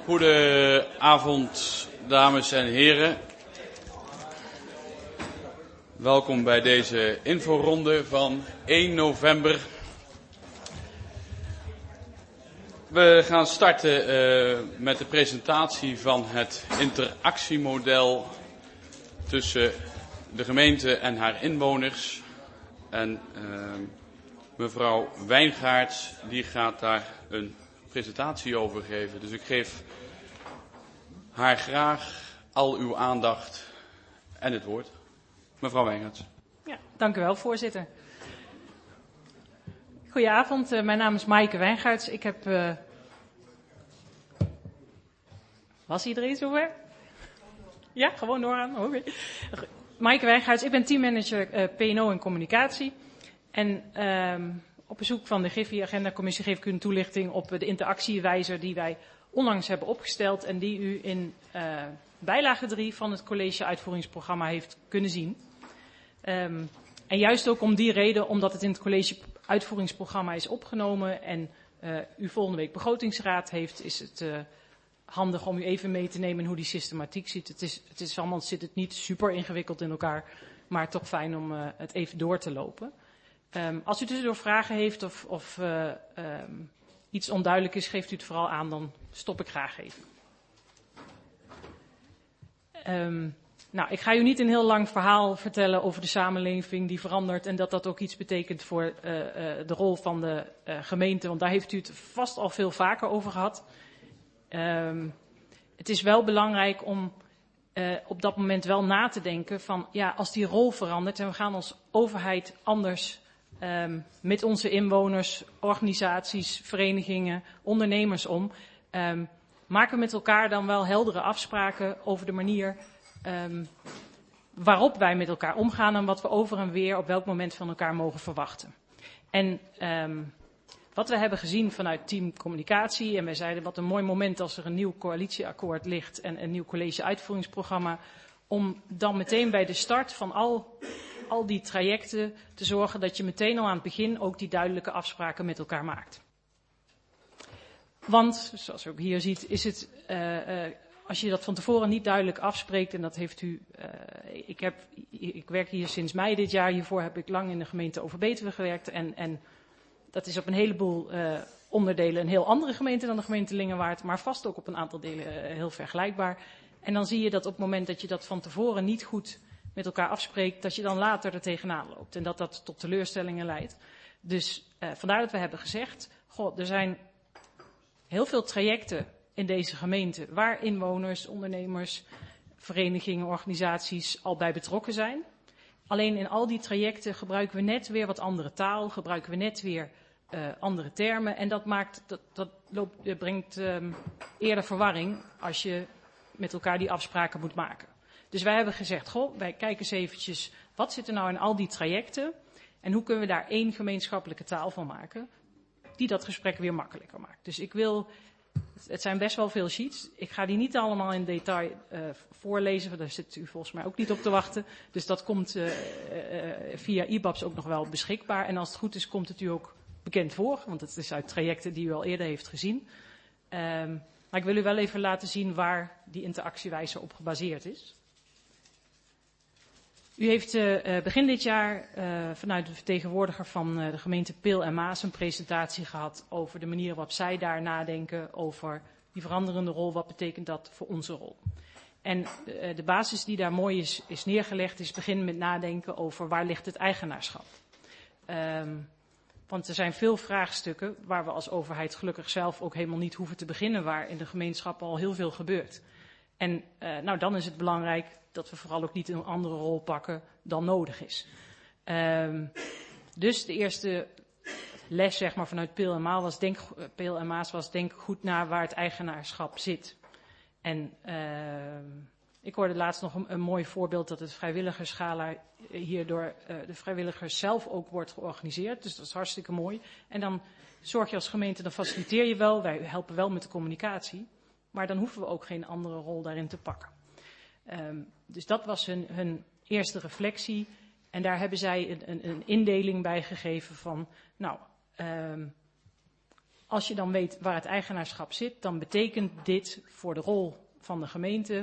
Goedenavond, dames en heren. Welkom bij deze inforonde van 1 november. We gaan starten met de presentatie van het interactiemodel tussen de gemeente en haar inwoners. En mevrouw Wijngaards die gaat daar een presentatie over geven. Dus ik geef haar graag al uw aandacht en het woord. Mevrouw Wijngaards. Ja, dank u wel, voorzitter. Goedenavond, mijn naam is Maaike Wijngaards. Ik heb... Was iedereen zover? Ja, gewoon doorgaan. Oké. Maaike Wijngaards, ik ben teammanager P&O en communicatie. En op bezoek van de GIFI-agenda-commissie geef ik u een toelichting op de interactiewijzer die wij onlangs hebben opgesteld en die u in bijlage 3 van het college-uitvoeringsprogramma heeft kunnen zien. En juist ook om die reden, omdat het in het college-uitvoeringsprogramma is opgenomen en u volgende week begrotingsraad heeft, is het handig om u even mee te nemen in hoe die systematiek zit. Zit het niet super ingewikkeld in elkaar, maar toch fijn om het even door te lopen. Als u tussendoor vragen heeft of iets onduidelijk is, geeft u het vooral aan, dan stop ik graag even. Ik ga u niet een heel lang verhaal vertellen over de samenleving die verandert en dat dat ook iets betekent voor de rol van de gemeente, want daar heeft u het vast al veel vaker over gehad. Het is wel belangrijk om op dat moment wel na te denken van, ja, als die rol verandert en we gaan als overheid anders met onze inwoners, organisaties, verenigingen, ondernemers om, maken we met elkaar dan wel heldere afspraken over de manier waarop wij met elkaar omgaan en wat we over en weer op welk moment van elkaar mogen verwachten. En wat we hebben gezien vanuit team communicatie, en wij zeiden wat een mooi moment als er een nieuw coalitieakkoord ligt en een nieuw college-uitvoeringsprogramma, om dan meteen bij de start van al die trajecten te zorgen dat je meteen al aan het begin ook die duidelijke afspraken met elkaar maakt. Want, zoals u ook hier ziet, is het, als je dat van tevoren niet duidelijk afspreekt, en dat heeft u, ik werk hier sinds mei dit jaar, hiervoor heb ik lang in de gemeente Overbetuwe gewerkt en dat is op een heleboel onderdelen een heel andere gemeente dan de gemeente Lingewaard, maar vast ook op een aantal delen heel vergelijkbaar. En dan zie je dat op het moment dat je dat van tevoren niet goed met elkaar afspreekt, dat je dan later er tegenaan loopt en dat tot teleurstellingen leidt. Dus vandaar dat we hebben gezegd, er zijn heel veel trajecten in deze gemeente waar inwoners, ondernemers, verenigingen, organisaties al bij betrokken zijn. Alleen in al die trajecten gebruiken we net weer wat andere taal, gebruiken we net weer andere termen. En dat brengt eerder verwarring als je met elkaar die afspraken moet maken. Dus wij hebben gezegd, wij kijken eens eventjes, wat zit er nou in al die trajecten? En hoe kunnen we daar één gemeenschappelijke taal van maken, die dat gesprek weer makkelijker maakt. Dus het zijn best wel veel sheets. Ik ga die niet allemaal in detail voorlezen, want daar zit u volgens mij ook niet op te wachten. Dus dat komt via IBABS ook nog wel beschikbaar. En als het goed is, komt het u ook bekend voor, want het is uit trajecten die u al eerder heeft gezien. Maar ik wil u wel even laten zien waar die interactiewijzer op gebaseerd is. U heeft begin dit jaar vanuit de vertegenwoordiger van de gemeente Peel en Maas een presentatie gehad over de manier waarop zij daar nadenken over die veranderende rol. Wat betekent dat voor onze rol? En de basis die daar mooi is neergelegd is beginnen met nadenken over waar ligt het eigenaarschap. Want er zijn veel vraagstukken waar we als overheid gelukkig zelf ook helemaal niet hoeven te beginnen, waar in de gemeenschap al heel veel gebeurt. En dan is het belangrijk dat we vooral ook niet een andere rol pakken dan nodig is. Dus de eerste les zeg maar, vanuit Peel en Maas was denk goed na waar het eigenaarschap zit. En ik hoorde laatst nog een mooi voorbeeld dat het vrijwilligersgala hier door de vrijwilligers zelf ook wordt georganiseerd. Dus dat is hartstikke mooi. En dan zorg je als gemeente, dan faciliteer je wel, wij helpen wel met de communicatie. Maar dan hoeven we ook geen andere rol daarin te pakken. Dus dat was hun eerste reflectie. En daar hebben zij een indeling bij gegeven van, als je dan weet waar het eigenaarschap zit, dan betekent dit voor de rol van de gemeente,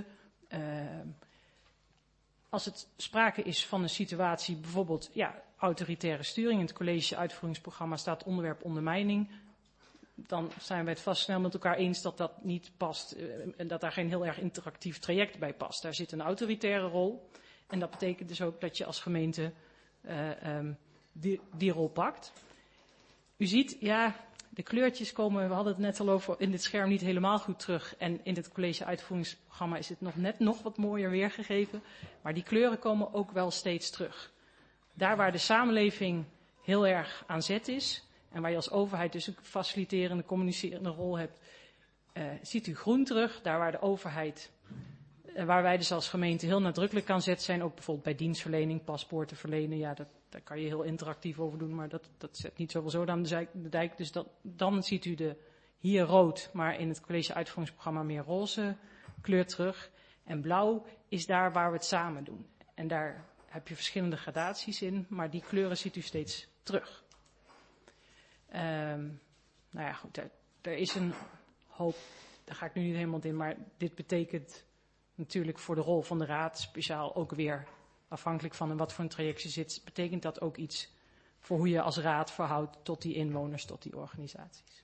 als het sprake is van een situatie, bijvoorbeeld autoritaire sturing, in het college uitvoeringsprogramma staat onderwerp ondermijning, dan zijn we het vast snel met elkaar eens dat dat niet past en dat daar geen heel erg interactief traject bij past. Daar zit een autoritaire rol en dat betekent dus ook dat je als gemeente die rol pakt. U ziet, de kleurtjes komen, we hadden het net al over, in dit scherm niet helemaal goed terug. En in het college uitvoeringsprogramma is het nog wat mooier weergegeven. Maar die kleuren komen ook wel steeds terug. Daar waar de samenleving heel erg aan zet is, en waar je als overheid dus een faciliterende, communicerende rol hebt, ziet u groen terug. Daar waar de overheid, waar wij dus als gemeente heel nadrukkelijk aan zet zijn, ook bijvoorbeeld bij dienstverlening, paspoorten verlenen, daar kan je heel interactief over doen, maar dat zet niet zoveel zoden aan de dijk. Dus dan ziet u hier rood, maar in het college uitvoeringsprogramma meer roze kleur terug. En blauw is daar waar we het samen doen. En daar heb je verschillende gradaties in, maar die kleuren ziet u steeds terug. Goed, er is een hoop, daar ga ik nu niet helemaal in, maar dit betekent natuurlijk voor de rol van de raad speciaal ook weer, afhankelijk van in wat voor een traject je zit, betekent dat ook iets voor hoe je als raad verhoudt tot die inwoners, tot die organisaties.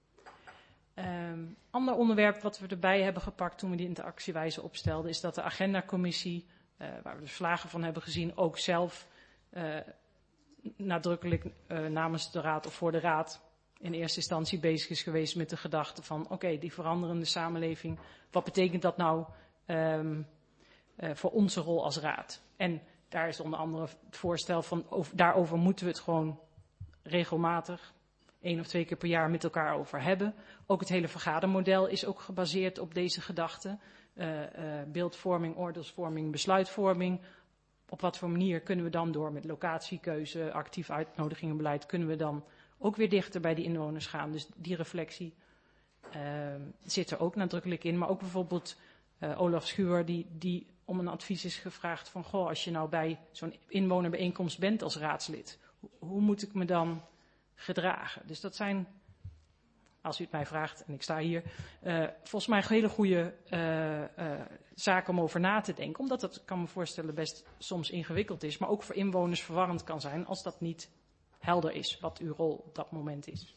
Ander onderwerp wat we erbij hebben gepakt toen we die interactiewijze opstelden, is dat de agendacommissie, waar we de verslagen van hebben gezien, ook zelf nadrukkelijk namens de raad of voor de raad in eerste instantie bezig is geweest met de gedachte van oké, die veranderende samenleving, wat betekent dat nou voor onze rol als raad? En daar is onder andere het voorstel van, daarover moeten we het gewoon regelmatig 1 of 2 keer per jaar met elkaar over hebben. Ook het hele vergadermodel is ook gebaseerd op deze gedachte. Beeldvorming, oordeelsvorming, besluitvorming. Op wat voor manier kunnen we dan door met locatiekeuze, actief uitnodigingenbeleid, kunnen we dan ook weer dichter bij die inwoners gaan. Dus die reflectie zit er ook nadrukkelijk in. Maar ook bijvoorbeeld Olaf Schuwer die om een advies is gevraagd van, als je nou bij zo'n inwonerbijeenkomst bent als raadslid, hoe moet ik me dan gedragen? Dus dat zijn, als u het mij vraagt, en ik sta hier, volgens mij hele goede zaken om over na te denken. Omdat dat, kan me voorstellen, best soms ingewikkeld is, maar ook voor inwoners verwarrend kan zijn als dat niet helder is wat uw rol op dat moment is.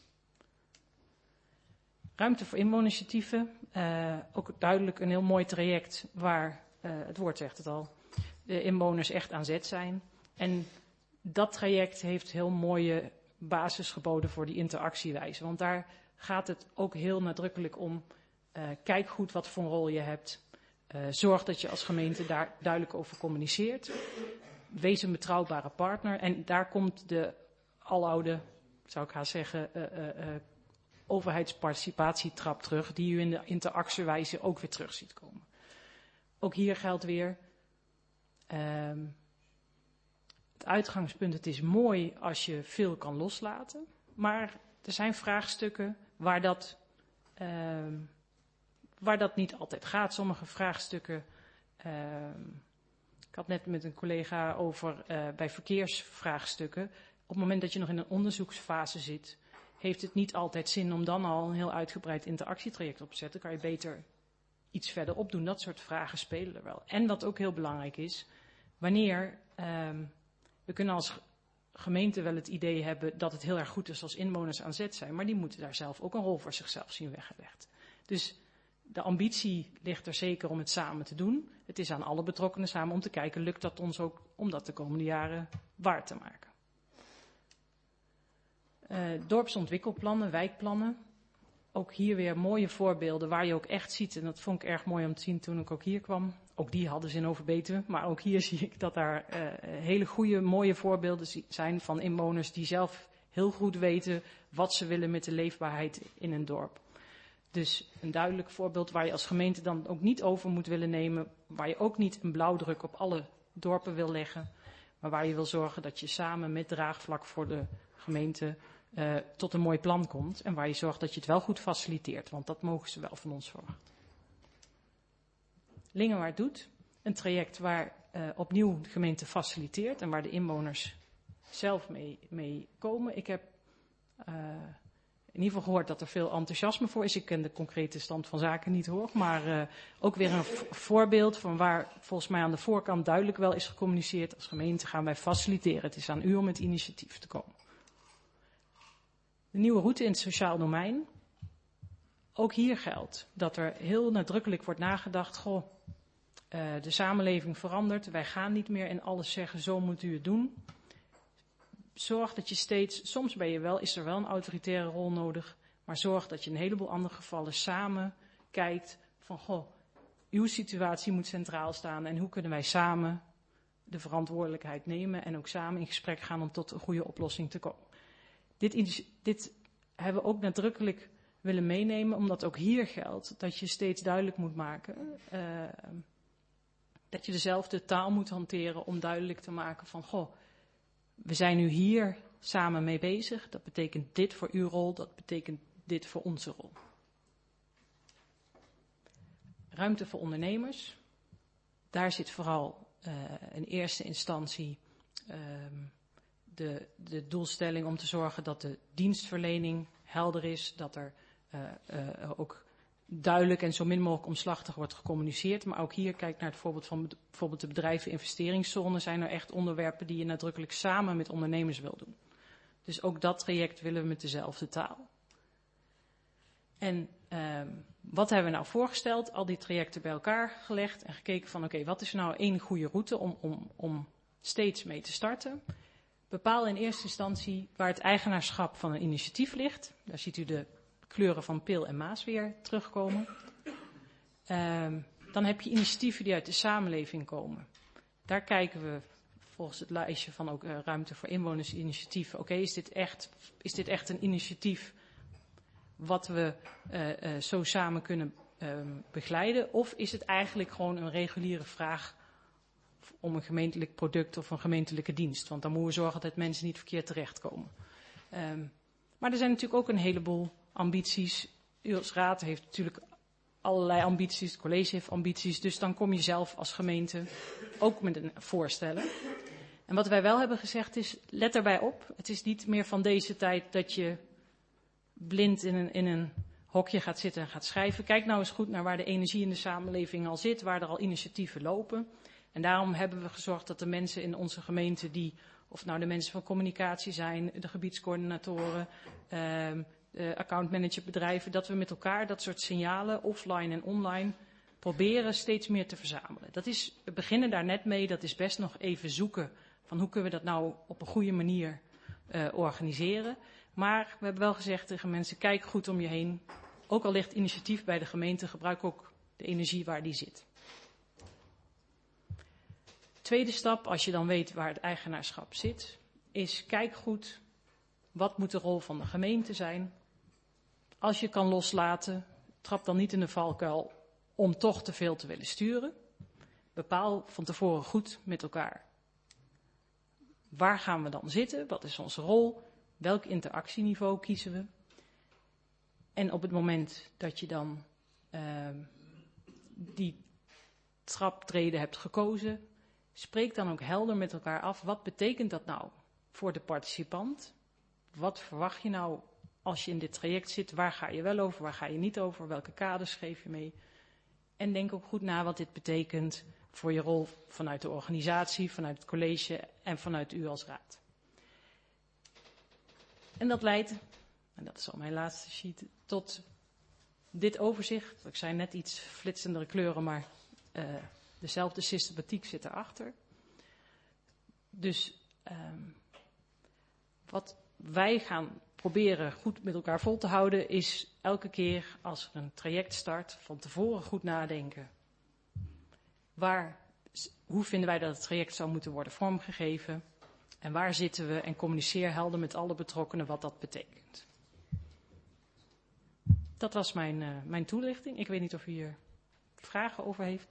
Ruimte voor inwonerinitiatieven, ook duidelijk een heel mooi traject waar, het woord zegt het al, de inwoners echt aan zet zijn. En dat traject heeft heel mooie basis geboden voor die interactiewijze. Want daar gaat het ook heel nadrukkelijk om, kijk goed wat voor een rol je hebt. Zorg dat je als gemeente daar duidelijk over communiceert. Wees een betrouwbare partner. En daar komt de aloude, zou ik haast zeggen, overheidsparticipatietrap terug, die u in de interactiewijze ook weer terug ziet komen. Ook hier geldt weer, het uitgangspunt, het is mooi als je veel kan loslaten, maar er zijn vraagstukken waar dat niet altijd gaat. Sommige vraagstukken, ik had net met een collega over bij verkeersvraagstukken, op het moment dat je nog in een onderzoeksfase zit, heeft het niet altijd zin om dan al een heel uitgebreid interactietraject op te zetten. Kan je beter iets verderop doen. Dat soort vragen spelen er wel. En wat ook heel belangrijk is, wanneer, we kunnen als gemeente wel het idee hebben dat het heel erg goed is als inwoners aan zet zijn, maar die moeten daar zelf ook een rol voor zichzelf zien weggelegd. Dus de ambitie ligt er zeker om het samen te doen. Het is aan alle betrokkenen samen om te kijken, lukt dat ons ook om dat de komende jaren waar te maken. Dorpsontwikkelplannen, wijkplannen. Ook hier weer mooie voorbeelden waar je ook echt ziet, en dat vond ik erg mooi om te zien toen ik ook hier kwam. Ook die hadden ze in Overbetuwe, maar ook hier zie ik dat daar hele goede, mooie voorbeelden zijn van inwoners die zelf heel goed weten wat ze willen met de leefbaarheid in een dorp. Dus een duidelijk voorbeeld waar je als gemeente dan ook niet over moet willen nemen, waar je ook niet een blauwdruk op alle dorpen wil leggen, maar waar je wil zorgen dat je samen met draagvlak voor de gemeente tot een mooi plan komt en waar je zorgt dat je het wel goed faciliteert, want dat mogen ze wel van ons verwachten. Lingewaard doet een traject waar opnieuw de gemeente faciliteert en waar de inwoners zelf mee komen. Ik in ieder geval gehoord dat er veel enthousiasme voor is. Ik ken de concrete stand van zaken niet hoor, maar ook weer een voorbeeld van waar volgens mij aan de voorkant duidelijk wel is gecommuniceerd. Als gemeente gaan wij faciliteren. Het is aan u om met initiatief te komen. De nieuwe route in het sociaal domein. Ook hier geldt dat er heel nadrukkelijk wordt nagedacht, de samenleving verandert. Wij gaan niet meer in alles zeggen, zo moet u het doen. Zorg dat je steeds, soms is er wel een autoritaire rol nodig, maar zorg dat je in een heleboel andere gevallen samen kijkt van, uw situatie moet centraal staan en hoe kunnen wij samen de verantwoordelijkheid nemen en ook samen in gesprek gaan om tot een goede oplossing te komen. Dit hebben we ook nadrukkelijk willen meenemen, omdat ook hier geldt dat je steeds duidelijk moet maken dat je dezelfde taal moet hanteren om duidelijk te maken van, we zijn nu hier samen mee bezig. Dat betekent dit voor uw rol, dat betekent dit voor onze rol. Ruimte voor ondernemers. Daar zit vooral in eerste instantie de doelstelling om te zorgen dat de dienstverlening helder is, dat er ook duidelijk en zo min mogelijk omslachtig wordt gecommuniceerd. Maar ook hier, kijk naar het voorbeeld van bijvoorbeeld de bedrijveninvesteringszone, zijn er echt onderwerpen die je nadrukkelijk samen met ondernemers wil doen. Dus ook dat traject willen we met dezelfde taal. En wat hebben we nou voorgesteld? Al die trajecten bij elkaar gelegd en gekeken van oké, wat is nou één goede route om steeds mee te starten? Bepaal in eerste instantie waar het eigenaarschap van een initiatief ligt. Daar ziet u de kleuren van Pil en Maas weer terugkomen. Dan heb je initiatieven die uit de samenleving komen. Daar kijken we volgens het lijstje van ook ruimte voor inwonersinitiatieven. Oké, is dit echt een initiatief wat we zo samen kunnen begeleiden? Of is het eigenlijk gewoon een reguliere vraag om een gemeentelijk product of een gemeentelijke dienst? Want dan moeten we zorgen dat mensen niet verkeerd terechtkomen. Maar er zijn natuurlijk ook een heleboel ambities. U als raad heeft natuurlijk allerlei ambities, het college heeft ambities. Dus dan kom je zelf als gemeente ook met een voorstellen. En wat wij wel hebben gezegd is, let daarbij op. Het is niet meer van deze tijd dat je blind in een hokje gaat zitten en gaat schrijven. Kijk nou eens goed naar waar de energie in de samenleving al zit, waar er al initiatieven lopen. En daarom hebben we gezorgd dat de mensen in onze gemeente die, of nou de mensen van communicatie zijn, de gebiedscoördinatoren, accountmanagerbedrijven, dat we met elkaar dat soort signalen, offline en online, proberen steeds meer te verzamelen. We beginnen daar net mee, dat is best nog even zoeken van hoe kunnen we dat nou op een goede manier organiseren. Maar we hebben wel gezegd tegen mensen, kijk goed om je heen. Ook al ligt initiatief bij de gemeente, gebruik ook de energie waar die zit. Tweede stap, als je dan weet waar het eigenaarschap zit, is kijk goed, wat moet de rol van de gemeente zijn? Als je kan loslaten, trap dan niet in de valkuil om toch te veel te willen sturen. Bepaal van tevoren goed met elkaar. Waar gaan we dan zitten? Wat is onze rol? Welk interactieniveau kiezen we? En op het moment dat je dan die traptreden hebt gekozen, spreek dan ook helder met elkaar af. Wat betekent dat nou voor de participant? Wat verwacht je nou als je in dit traject zit? Waar ga je wel over, waar ga je niet over? Welke kaders geef je mee? En denk ook goed na wat dit betekent voor je rol vanuit de organisatie, vanuit het college en vanuit u als raad. En dat leidt, en dat is al mijn laatste sheet, tot dit overzicht. Ik zei net iets flitsendere kleuren, maar dezelfde systematiek zit erachter. Dus wat wij gaan proberen goed met elkaar vol te houden is elke keer als er een traject start van tevoren goed nadenken. Hoe vinden wij dat het traject zou moeten worden vormgegeven? En waar zitten we? En communiceer helder met alle betrokkenen wat dat betekent. Dat was mijn toelichting. Ik weet niet of u hier vragen over heeft.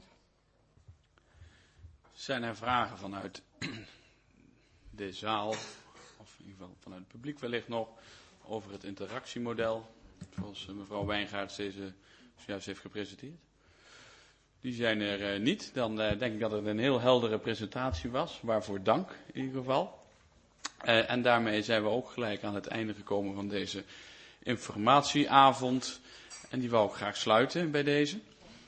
Zijn er vragen vanuit de zaal, of in ieder geval vanuit het publiek wellicht nog, over het interactiemodel, zoals mevrouw Wijngaards deze zojuist heeft gepresenteerd? Die zijn er niet. Dan denk ik dat het een heel heldere presentatie was, waarvoor dank in ieder geval. En daarmee zijn we ook gelijk aan het einde gekomen van deze informatieavond. En die wou ik graag sluiten bij deze.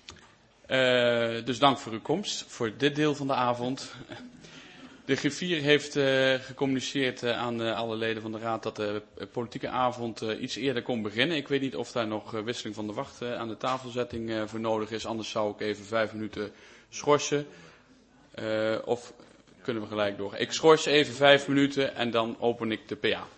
Dus dank voor uw komst, voor dit deel van de avond. De griffier heeft gecommuniceerd aan alle leden van de raad dat de politieke avond iets eerder kon beginnen. Ik weet niet of daar nog wisseling van de wacht aan de tafelzetting voor nodig is. Anders zou ik even 5 minuten schorsen. Of kunnen we gelijk door. Ik schors even 5 minuten en dan open ik de PA.